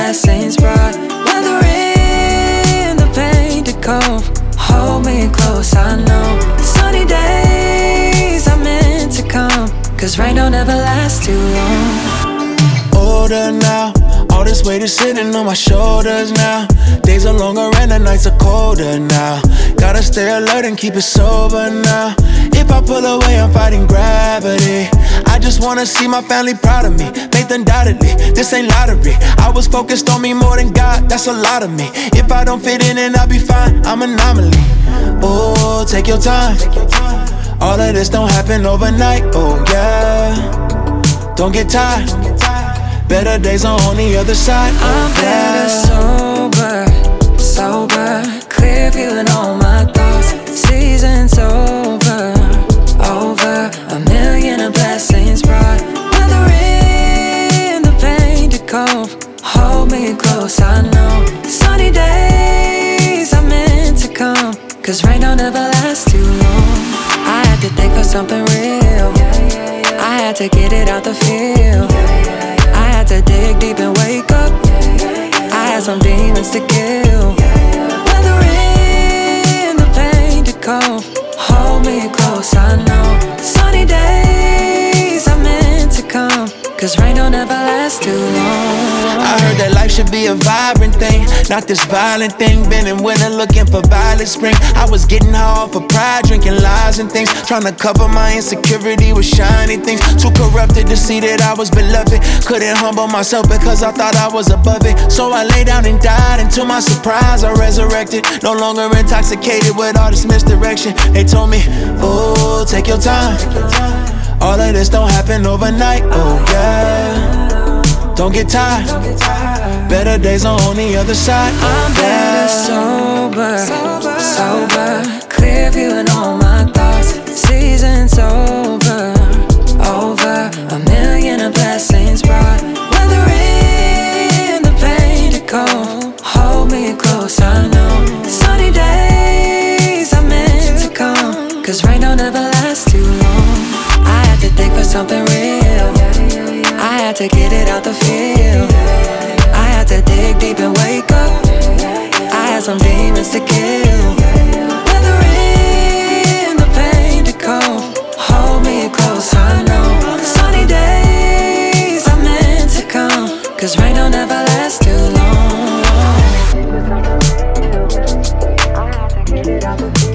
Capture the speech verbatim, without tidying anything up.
blessings brought. When the rain, the pain to come, hold me close, I know. Sunny days are meant to come, cause rain don't ever last too long. Older now, all this weight is sitting on my shoulders now. Days are longer and the nights are colder now. Gotta stay alert and keep it sober now. If I pull away, I'm fighting gravity. I just wanna see my family proud of me. Faith undoubtedly, this ain't lottery. I was focused on me more than God, that's a lot of me. If I don't fit in, then I'll be fine, I'm an anomaly. Oh, take your time. All of this don't happen overnight, oh yeah. Don't get tired, better days are on the other side, oh I'm better sober, sober. Clear view in all my thoughts. Season's over, over. A million of blessings brought. When the rain, the pain to come, hold me close, I know. Sunny days are meant to come, cause rain don't ever last too long. I had to think of something real, I had to get it out the field. I had to dig deep and wake up, I had some demons to kill. When the rain, the pain to come, hold me close, I know. Sunny days are meant to come, cause rain don't ever last too long. I heard that life should be a vibrant thing, not this violent thing. Been in winter looking for violet spring. I was getting high off of pride, drinking lies and things, trying to cover my insecurity with shiny things. Too corrupted to see that I was beloved. Couldn't humble myself because I thought I was above it. So I lay down and died, and to my surprise I resurrected. No longer intoxicated with all this misdirection. They told me, oh, take your time. All of this don't happen overnight, oh yeah. Don't get tired, better days are on the other side, oh I'm better sober, sober. Clear view in all my thoughts. Season's over, over. A million of blessings brought. When the rain, the pain to come, hold me close, I know. Sunny days are meant to come, cause rain don't ever last too long. I had to think for something real, I had to get it out the field. I had to dig deep and wake up, I had some demons to kill. When the rain, the pain to come, hold me close, I know. Sunny days are meant to come, cause rain don't ever last too long. I had to get it out the field.